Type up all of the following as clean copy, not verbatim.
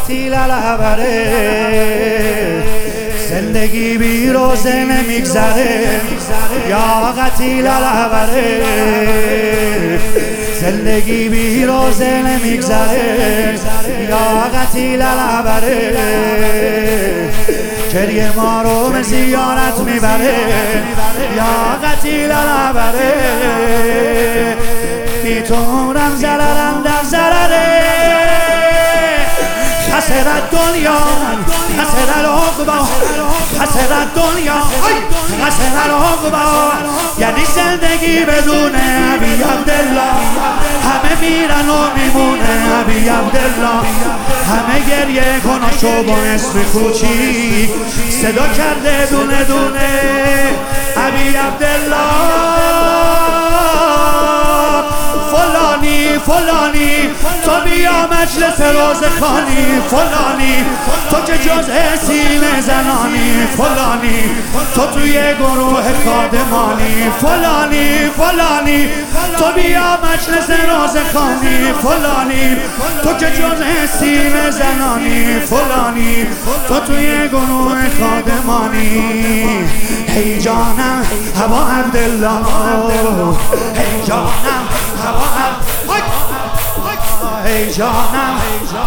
قتیل لبره زندگی بی روزه نمیگذره یا قتیل لبره زندگی بی روزه نمیگذره یا قتیل لبره گریه ما رو به زیارت میبره یا قتیل لبره بی تو عمرم ضررم در ضرره خسر الدنیا خسر العقبا خسر الدنیا خسر العقبا یعنی زندگی بدون ابی عبدالله همه میرن و میمونه ابی عبدالله همه گریه کن شو با اسم کوچیک صدا کرده دونه دونه ابی عبدالله فلانی فلانی تو بیا مجلس روزخوانی فلانی تو که جزء سینه زنانی فلانی تو توی گروه کادمانی فلانی فلانی تو بیا مجلس روزخوانی فلانی تو که جزء سینه زنانی فلانی تو توی گروه کادمانی هی جانم ابا عبدالله هی جانم ابا عبدالله هی جانم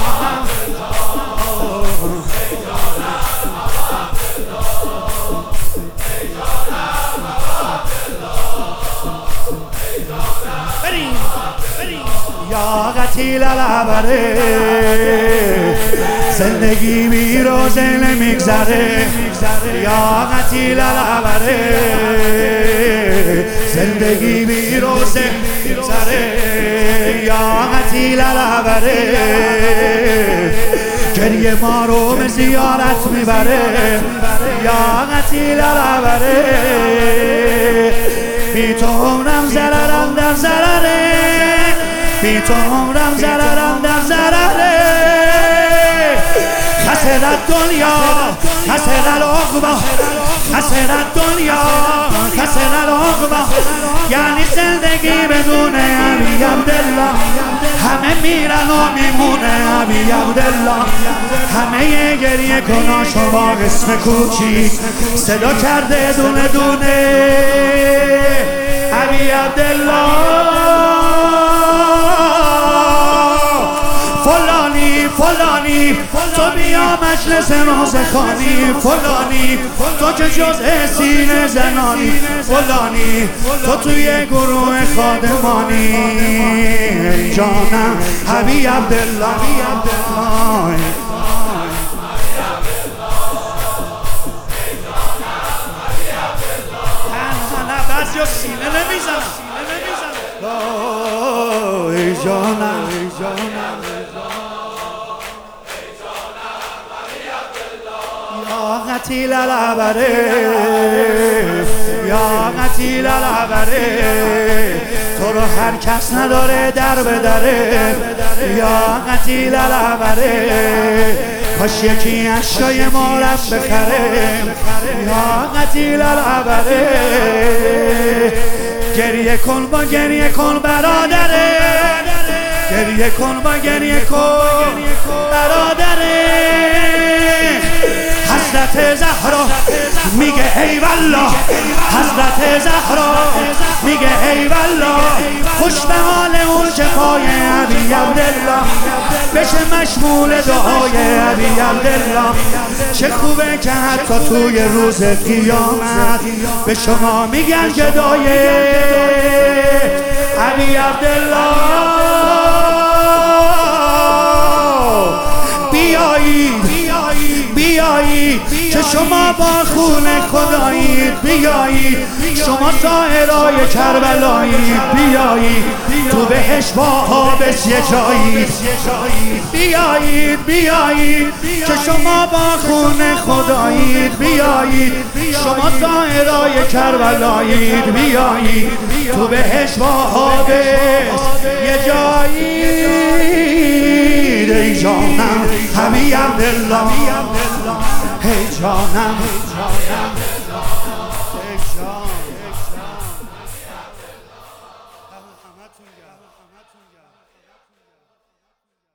یا قتیل لبره زندگی بی روزه نمیگذره یا قتیل لبره زندگی بی روزه نمیگذره یا قتیل لبره گریه ما رو به زیارت میبره یا قتیل لبره بی تو عمرم ضررم در ضرره بی تو عمرم ضررم در ضرره خسر الدنیا خسر العقبا خسر الدنیا خسر العقبا یعنی زندگی بدون ابی عبدالله همه میرن و میمونه ابی عبدالله همه گریه کناشو با قسم کوچیک صدا کرده دونه دونه ابی عبدالله فلانی فلانی تو بیا مجلس روزخوانی فلانی تو که جزء سینه زنانی فلانی تو توی گروه خادمانی جانم ابی عبدالله بعضی ها سینه نمیزن ای جانم ای جانم یا قتیل لبره یا قتیل لبره تو رو هر کس نداره در بدره یا قتیل لبره کاش یکی اشکای ما رفت بخره یا قتیل لبره گریه کن با گریه کن برادره گریه کن با گریه کن برادره حضرت زهرا میگه ای والله حضرت زهرا میگه ای والله خوش به حال اون که پای ابی عبدالله بشه مشمول دعای ابی عبدالله چه خوبه که حتی توی روز قیامت به شما میگن گدای ابی عبدالله بیایید که شما با خون خدایید بیایید شما ساحرای کربلایید بیایید تو بهشت با آبش یه جایید بیایید که شما با خون خدایید بیایید شما ساحرای کربلایید بیایید تو بهشت با آبش یه جایید ای جانم ابی عبدالله ای جانم